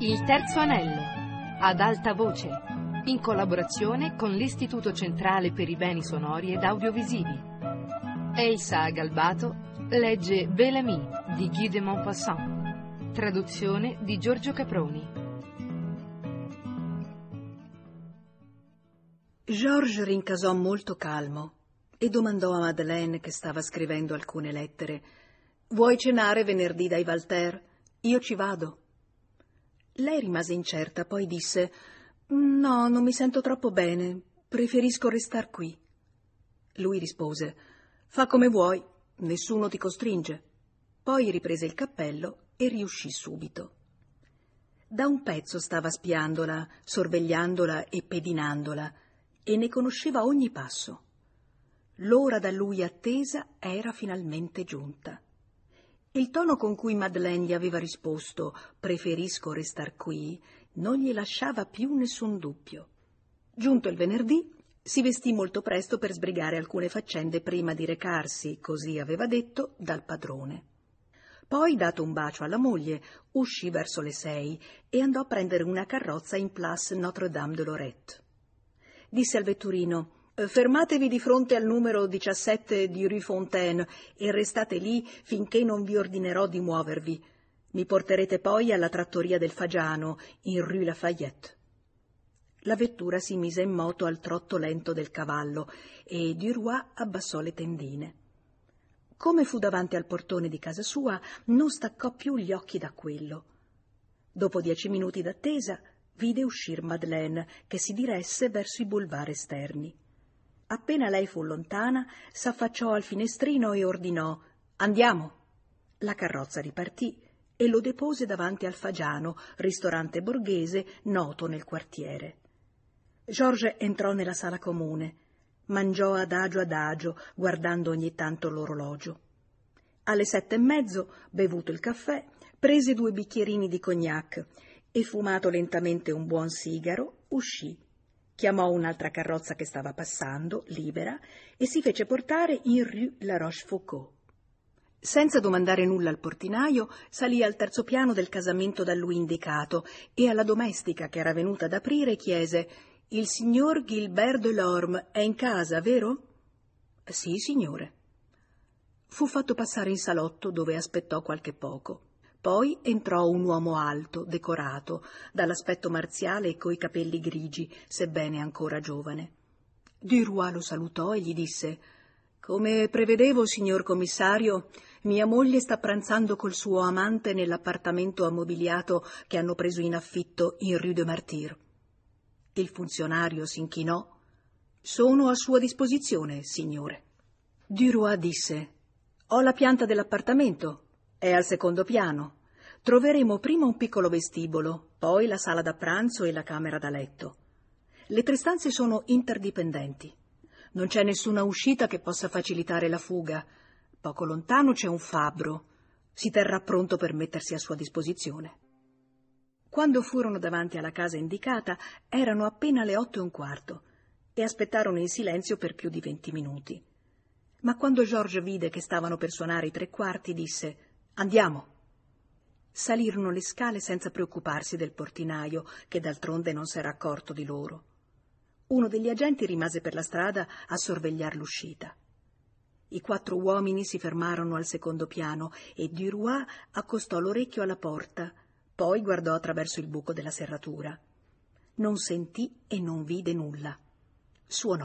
Il terzo anello, ad alta voce, in collaborazione con l'Istituto Centrale per i Beni Sonori ed Audiovisivi. Elsa Galbato legge Bel-Ami di Guy de Maupassant, traduzione di Giorgio Caproni. Georges rincasò molto calmo e domandò a Madeleine, che stava scrivendo alcune lettere: «Vuoi cenare venerdì dai Walter? Io ci vado». Lei rimase incerta, poi disse: «No, non mi sento troppo bene, preferisco restar qui». Lui rispose: «Fa come vuoi, nessuno ti costringe». Poi riprese il cappello e riuscì subito. Da un pezzo stava spiandola, sorvegliandola e pedinandola, e ne conosceva ogni passo. L'ora da lui attesa era finalmente giunta. Il tono con cui Madeleine gli aveva risposto «preferisco restar qui» non gli lasciava più nessun dubbio. Giunto il venerdì, si vestì molto presto per sbrigare alcune faccende prima di recarsi, così aveva detto, dal padrone. Poi, dato un bacio alla moglie, uscì verso le 6 e andò a prendere una carrozza in Place Notre-Dame de Lorette. Disse al vetturino: «Fermatevi di fronte al numero 17 di Rue Fontaine e restate lì finché non vi ordinerò di muovervi. Mi porterete poi alla trattoria del Fagiano, in Rue Lafayette». La vettura si mise in moto al trotto lento del cavallo e Duroy abbassò le tendine. Come fu davanti al portone di casa sua, non staccò più gli occhi da quello. Dopo 10 minuti d'attesa, vide uscir Madeleine, che si diresse verso i boulevard esterni. Appena lei fu lontana, s'affacciò al finestrino e ordinò: «Andiamo». La carrozza ripartì e lo depose davanti al Fagiano, ristorante borghese noto nel quartiere. Georges entrò nella sala comune. Mangiò adagio, guardando ogni tanto l'orologio. Alle 7:30, bevuto il caffè, prese 2 bicchierini di cognac e, fumato lentamente un buon sigaro, uscì. Chiamò un'altra carrozza che stava passando, libera, e si fece portare in Rue La Rochefoucauld. Senza domandare nulla al portinaio, salì al 3° piano del casamento da lui indicato e alla domestica che era venuta ad aprire chiese: «Il signor Gilbert Delorme è in casa, vero?» «Sì, signore». Fu fatto passare in salotto, dove aspettò qualche poco. Poi entrò un uomo alto, decorato, dall'aspetto marziale e coi capelli grigi, sebbene ancora giovane. Duroy lo salutò e gli disse: «Come prevedevo, signor commissario, mia moglie sta pranzando col suo amante nell'appartamento ammobiliato che hanno preso in affitto in Rue de Martyrs». Il funzionario s'inchinò. «Sono a sua disposizione, signore». Duroy disse: «Ho la pianta dell'appartamento. È al 2° piano. Troveremo prima un piccolo vestibolo, poi la sala da pranzo e la camera da letto. Le 3 stanze sono interdipendenti. Non c'è nessuna uscita che possa facilitare la fuga. Poco lontano c'è un fabbro. Si terrà pronto per mettersi a sua disposizione». Quando furono davanti alla casa indicata, erano appena le 8:15 e aspettarono in silenzio per più di 20 minuti. Ma quando Georges vide che stavano per suonare i 3/4, disse: «Andiamo». Salirono le scale senza preoccuparsi del portinaio, che d'altronde non s'era accorto di loro. Uno degli agenti rimase per la strada a sorvegliar l'uscita. I 4 uomini si fermarono al 2° piano e Duroy accostò l'orecchio alla porta, poi guardò attraverso il buco della serratura. Non sentì e non vide nulla. Suonò.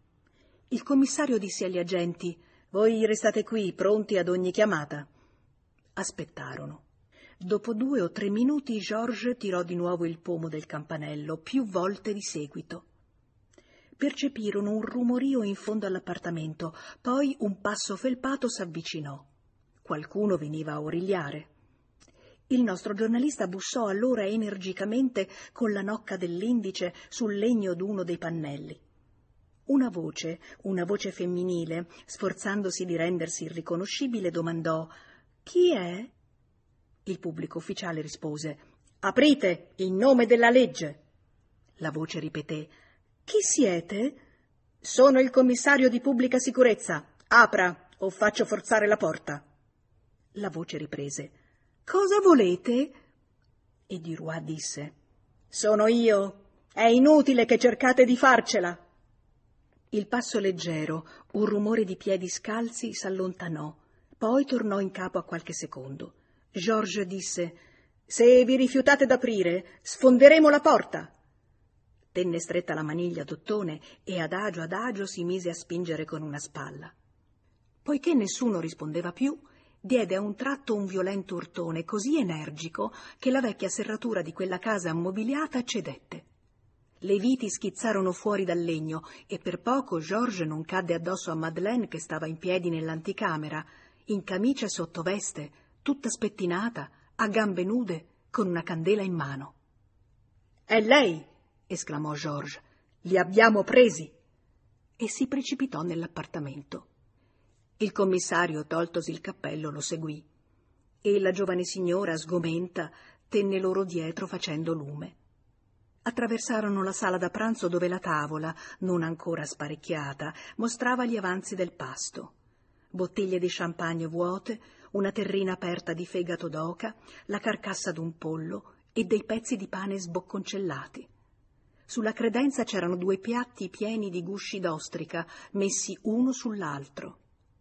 Il commissario disse agli agenti: «Voi restate qui, pronti ad ogni chiamata». Aspettarono. Dopo 2 o 3 minuti Georges tirò di nuovo il pomo del campanello, più volte di seguito. Percepirono un rumorio in fondo all'appartamento, poi un passo felpato s'avvicinò. Qualcuno veniva a origliare. Il nostro giornalista bussò allora energicamente con la nocca dell'indice sul legno d'uno dei pannelli. Una voce femminile, sforzandosi di rendersi irriconoscibile, domandò: «Chi è?» Il pubblico ufficiale rispose: «Aprite, in nome della legge!» La voce ripeté: «Chi siete?» «Sono il commissario di pubblica sicurezza. Apra o faccio forzare la porta!» La voce riprese: «Cosa volete?» E Duroy disse: «Sono io. È inutile che cercate di farcela». Il passo leggero, un rumore di piedi scalzi s'allontanò, poi tornò in capo a qualche secondo. Georges disse: «Se vi rifiutate d'aprire, sfonderemo la porta». Tenne stretta la maniglia d'ottone e adagio si mise a spingere con una spalla. Poiché nessuno rispondeva più, diede a un tratto un violento urtone così energico che la vecchia serratura di quella casa ammobiliata cedette. Le viti schizzarono fuori dal legno e per poco Georges non cadde addosso a Madeleine che stava in piedi nell'anticamera, in camicia e sottoveste, tutta spettinata, a gambe nude, con una candela in mano. «È lei!» esclamò Georges. «Li abbiamo presi!» E si precipitò nell'appartamento. Il commissario, toltosi il cappello, lo seguì e la giovane signora, sgomenta, tenne loro dietro facendo lume. Attraversarono la sala da pranzo dove la tavola, non ancora sparecchiata, mostrava gli avanzi del pasto. Bottiglie di champagne vuote, una terrina aperta di fegato d'oca, la carcassa d'un pollo e dei pezzi di pane sbocconcellati. Sulla credenza c'erano 2 piatti pieni di gusci d'ostrica, messi uno sull'altro.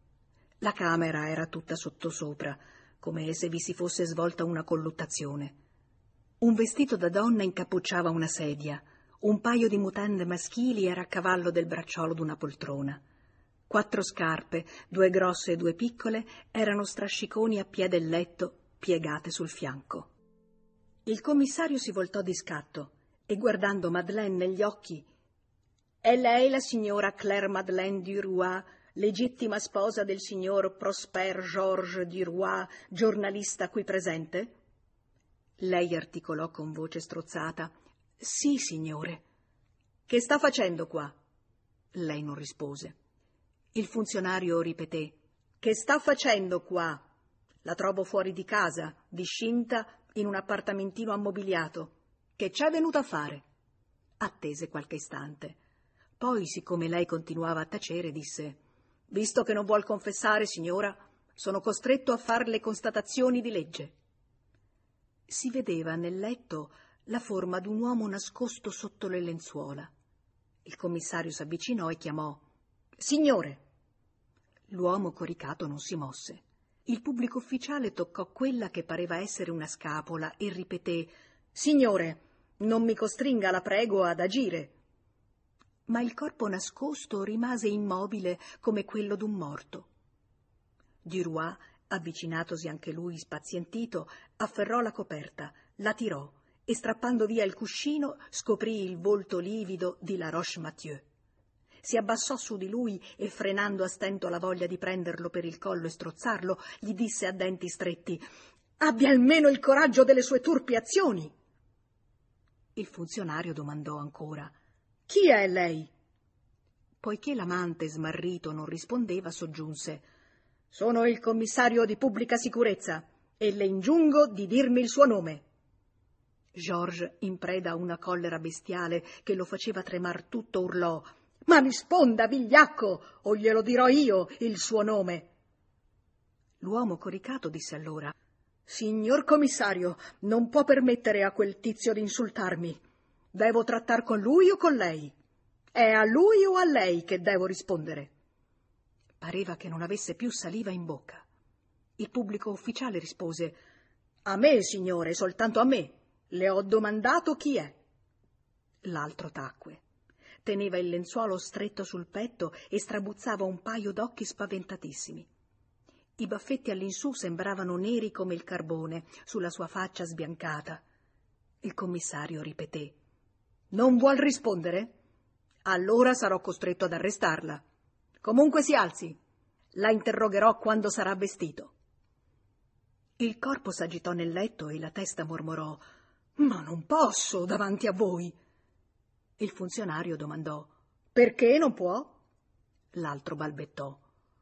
La camera era tutta sottosopra, come se vi si fosse svolta una colluttazione. Un vestito da donna incappucciava una sedia, un paio di mutande maschili era a cavallo del bracciolo d'una poltrona. 4 scarpe, 2 grosse e 2 piccole, erano strasciconi a piè del letto, piegate sul fianco. Il commissario si voltò di scatto e, guardando Madeleine negli occhi: «È lei la signora Claire Madeleine Duroy, legittima sposa del signor Prosper Georges Duroy, giornalista qui presente?» Lei articolò con voce strozzata: «Sì, signore». «Che sta facendo qua?» Lei non rispose. Il funzionario ripeté: «Che sta facendo qua? La trovo fuori di casa, discinta, in un appartamentino ammobiliato. Che c'è venuta a fare?» Attese qualche istante. Poi, siccome lei continuava a tacere, disse: «Visto che non vuol confessare, signora, sono costretto a fare le constatazioni di legge». Si vedeva nel letto la forma d'un uomo nascosto sotto le lenzuola. Il commissario s'avvicinò e chiamò: «Signore!» L'uomo coricato non si mosse. Il pubblico ufficiale toccò quella che pareva essere una scapola e ripeté: «Signore, non mi costringa, la prego, ad agire». Ma il corpo nascosto rimase immobile come quello d'un morto. Duroy, avvicinatosi anche lui spazientito, afferrò la coperta, la tirò e, strappando via il cuscino, scoprì il volto livido di La Roche-Mathieu. Si abbassò su di lui e, frenando a stento la voglia di prenderlo per il collo e strozzarlo, gli disse a denti stretti: «Abbia almeno il coraggio delle sue turpi azioni!» Il funzionario domandò ancora: «Chi è lei?» Poiché l'amante smarrito non rispondeva, soggiunse: «Sono il commissario di pubblica sicurezza e le ingiungo di dirmi il suo nome». Georges, in preda a una collera bestiale che lo faceva tremar tutto, urlò: «Ma risponda, vigliacco, o glielo dirò io il suo nome!» L'uomo coricato disse allora: «Signor commissario, non può permettere a quel tizio di insultarmi. Devo trattar con lui o con lei? È a lui o a lei che devo rispondere?» Pareva che non avesse più saliva in bocca. Il pubblico ufficiale rispose: «A me, signore, soltanto a me. Le ho domandato chi è». L'altro tacque. Teneva il lenzuolo stretto sul petto e strabuzzava un paio d'occhi spaventatissimi. I baffetti all'insù sembravano neri come il carbone sulla sua faccia sbiancata. Il commissario ripeté: «Non vuol rispondere? Allora sarò costretto ad arrestarla. Comunque si alzi. La interrogherò quando sarà vestito». Il corpo s'agitò nel letto e la testa mormorò: «Ma non posso davanti a voi». Il funzionario domandò: «Perché non può?» L'altro balbettò: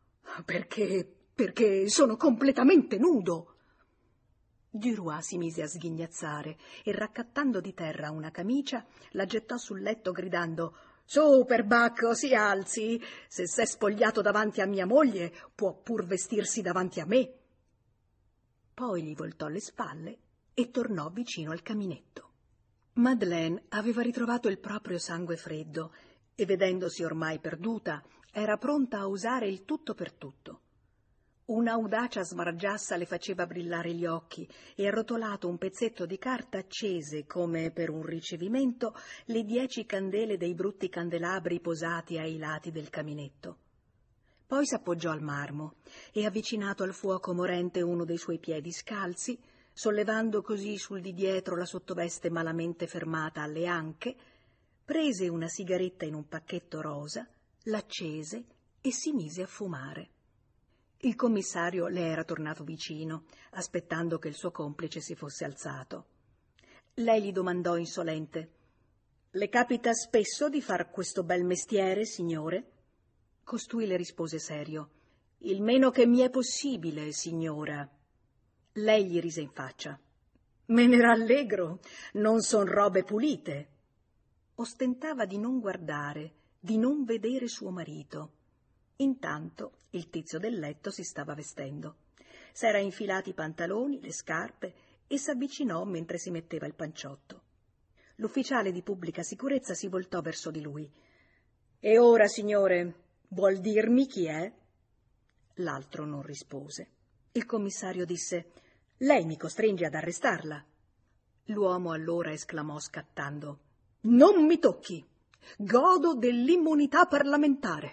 Perché sono completamente nudo». Duroy si mise a sghignazzare e, raccattando di terra una camicia, la gettò sul letto gridando: «Su, perbacco, si alzi! Se s'è spogliato davanti a mia moglie, può pur vestirsi davanti a me». Poi gli voltò le spalle e tornò vicino al caminetto. Madeleine aveva ritrovato il proprio sangue freddo e, vedendosi ormai perduta, era pronta a usare il tutto per tutto. Un'audacia smargiassa le faceva brillare gli occhi e, arrotolato un pezzetto di carta, accese, come per un ricevimento, le 10 candele dei brutti candelabri posati ai lati del caminetto. Poi s'appoggiò al marmo e, avvicinato al fuoco morente uno dei suoi piedi scalzi, sollevando così sul di dietro la sottoveste malamente fermata alle anche, prese una sigaretta in un pacchetto rosa, l'accese e si mise a fumare. Il commissario le era tornato vicino, aspettando che il suo complice si fosse alzato. Lei gli domandò insolente: «Le capita spesso di far questo bel mestiere, signore?» Costui le rispose serio: «Il meno che mi è possibile, signora». Lei gli rise in faccia: «Me ne rallegro, non son robe pulite». Ostentava di non guardare, di non vedere suo marito. Intanto il tizio del letto si stava vestendo. S'era infilati i pantaloni, le scarpe e s'avvicinò mentre si metteva il panciotto. L'ufficiale di pubblica sicurezza si voltò verso di lui. «E ora, signore, vuol dirmi chi è?» L'altro non rispose. Il commissario disse: «Lei mi costringe ad arrestarla». L'uomo allora esclamò scattando: «Non mi tocchi! Godo dell'immunità parlamentare!»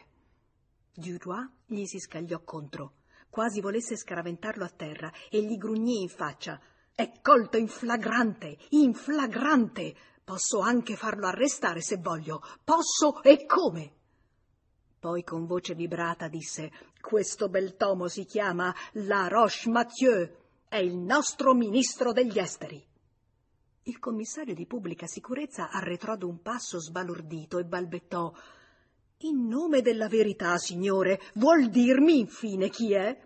Duroy gli si scagliò contro, quasi volesse scaraventarlo a terra, e gli grugnì in faccia: «È colto in flagrante, in flagrante! Posso anche farlo arrestare se voglio, posso e come!» Poi con voce vibrata disse: «Questo bel tomo si chiama La Roche-Mathieu, è il nostro ministro degli esteri». Il commissario di pubblica sicurezza arretrò d'un passo sbalordito e balbettò: «In nome della verità, signore, vuol dirmi infine chi è?»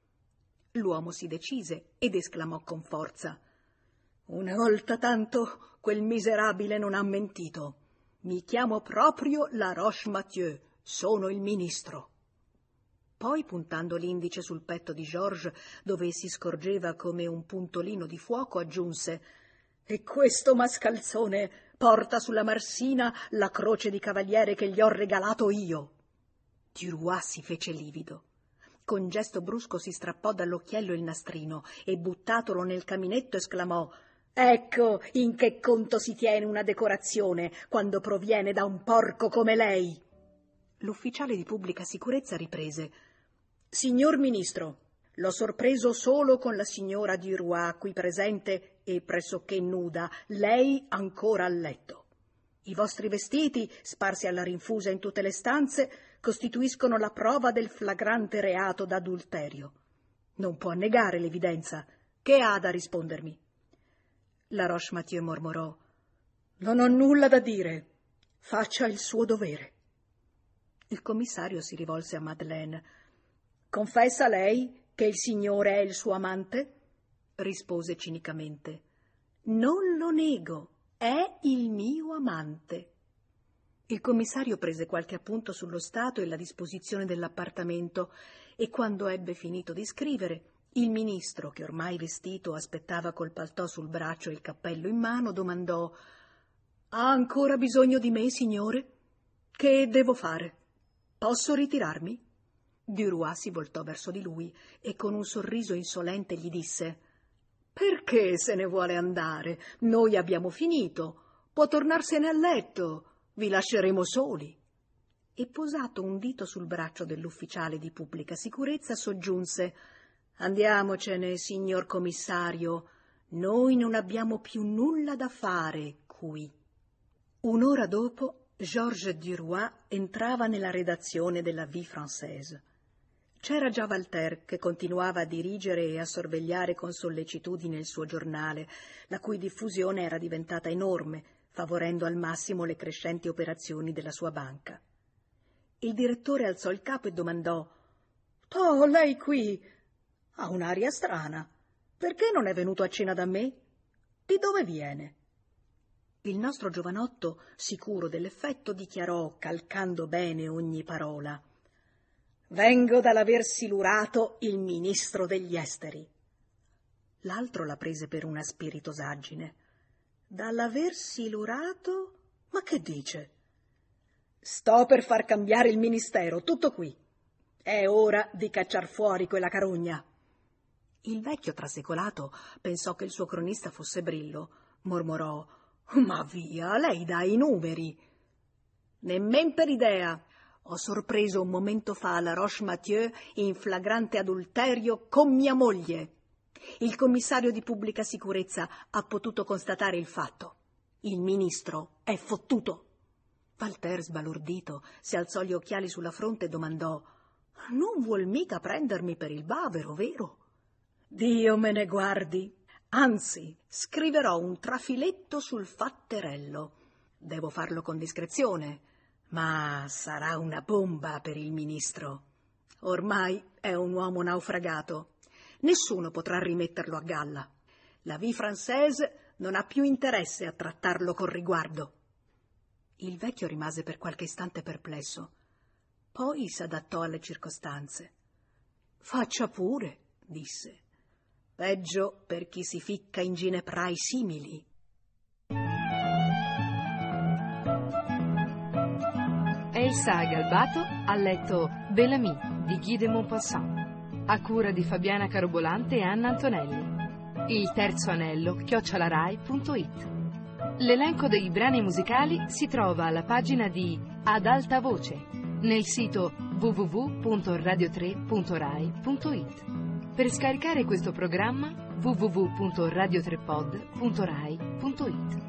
L'uomo si decise ed esclamò con forza: «Una volta tanto quel miserabile non ha mentito. Mi chiamo proprio La Roche-Mathieu, sono il ministro». Poi, puntando l'indice sul petto di Georges, dove si scorgeva come un puntolino di fuoco, aggiunse: «E questo mascalzone porta sulla marsina la croce di cavaliere che gli ho regalato io». Duroy si fece livido. Con gesto brusco si strappò dall'occhiello il nastrino e, buttatolo nel caminetto, esclamò: «Ecco in che conto si tiene una decorazione quando proviene da un porco come lei». L'ufficiale di pubblica sicurezza riprese: «Signor Ministro, l'ho sorpreso solo con la signora Duroy qui presente e pressoché nuda, lei ancora a letto. I vostri vestiti, sparsi alla rinfusa in tutte le stanze, costituiscono la prova del flagrante reato d'adulterio. Non può negare l'evidenza. Che ha da rispondermi?» La Roche-Mathieu mormorò: «Non ho nulla da dire. Faccia il suo dovere». Il commissario si rivolse a Madeleine. «Confessa lei che il signore è il suo amante?» Rispose cinicamente: «Non lo nego, è il mio amante». Il commissario prese qualche appunto sullo stato e la disposizione dell'appartamento e, quando ebbe finito di scrivere, il ministro, che ormai vestito aspettava col paltò sul braccio e il cappello in mano, domandò: «Ha ancora bisogno di me, signore? Che devo fare? Posso ritirarmi?» Duroy si voltò verso di lui e con un sorriso insolente gli disse: «Perché se ne vuole andare? Noi abbiamo finito. Può tornarsene a letto. Vi lasceremo soli». E, posato un dito sul braccio dell'ufficiale di pubblica sicurezza, soggiunse: «Andiamocene, signor commissario. Noi non abbiamo più nulla da fare qui». Un'ora dopo Georges Duroy entrava nella redazione della Vie Française. C'era già Walter, che continuava a dirigere e a sorvegliare con sollecitudine il suo giornale, la cui diffusione era diventata enorme, favorendo al massimo le crescenti operazioni della sua banca. Il direttore alzò il capo e domandò: «Oh, lei qui? Ha un'aria strana. Perché non è venuto a cena da me? Di dove viene?» Il nostro giovanotto, sicuro dell'effetto, dichiarò, calcando bene ogni parola: «Vengo dall'aver silurato il ministro degli esteri». L'altro la prese per una spiritosaggine. Dall'aver silurato... Ma che dice? Sto per far cambiare il ministero, tutto qui. È ora di cacciar fuori quella carogna. Il vecchio trasecolato pensò che il suo cronista fosse Brillo. Mormorò: ma via, lei dà i numeri. Nemmen per idea. Ho sorpreso un momento fa la Roche-Mathieu in flagrante adulterio con mia moglie. Il commissario di pubblica sicurezza ha potuto constatare il fatto. Il ministro è fottuto. Walter, sbalordito, si alzò gli occhiali sulla fronte e domandò: non vuol mica prendermi per il bavero, vero? Dio me ne guardi. Anzi, scriverò un trafiletto sul fatterello. Devo farlo con discrezione, ma sarà una bomba per il ministro. Ormai è un uomo naufragato. Nessuno potrà rimetterlo a galla. La vie française non ha più interesse a trattarlo con riguardo. Il vecchio rimase per qualche istante perplesso. Poi s'adattò alle circostanze. Faccia pure, disse. Peggio per chi si ficca in gineprai simili. Elsa Galbato ha letto Bel-Ami di Guy de Maupassant, a cura di Fabiana Carobolante e Anna Antonelli. Il terzo anello @rai.it. L'elenco dei brani musicali si trova alla pagina di Ad alta voce nel sito www.radio3.rai.it. Per scaricare questo programma www.radio3pod.rai.it.